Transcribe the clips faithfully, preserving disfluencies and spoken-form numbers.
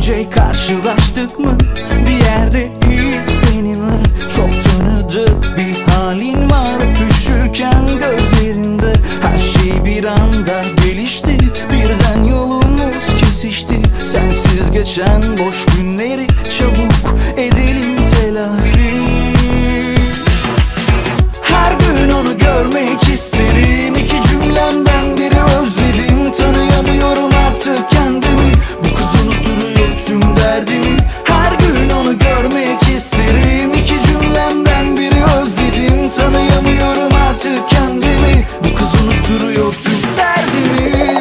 önce karşılaştık mı? Bir yerde hiç seninle çok tanıdık bir halin var. Öpüşürken gözlerinde her şey bir anda gelişti. Birden yolumuz kesişti. Sensiz geçen boş günleri çabuk edelim telafi. Her gün onu görmek isterim. İki cümlemden biri özledim. Tanıyamıyorum artık kendimi. Bu kız unutturuyor tüm derdimi. Her gün onu görmek isterim. İki cümlemden biri özledim. Tanıyamıyorum artık kendimi. Bu kız unutturuyor tüm derdimi.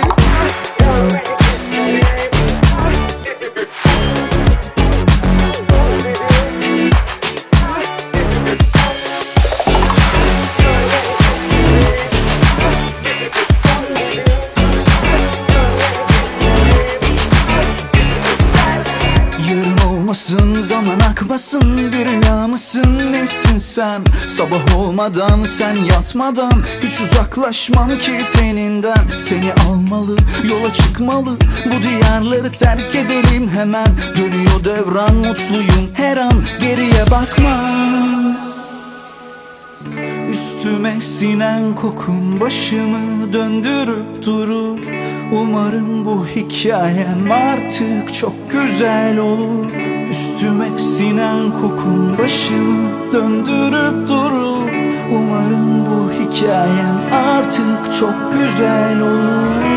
Zaman akmasın, bir rüya mısın, nesin sen? Sabah olmadan, sen yatmadan hiç uzaklaşmam ki teninden. Seni almalı, yola çıkmalı, bu diyarları terk edelim hemen. Dönüyor devran, mutluyum her an, geriye bakmam. Üstüme sinen kokun başımı döndürüp durur. Umarım bu hikayem artık çok güzel olur. Üstüme sinen kokun başımı döndürüp durur. Umarım bu hikayem artık çok güzel olur.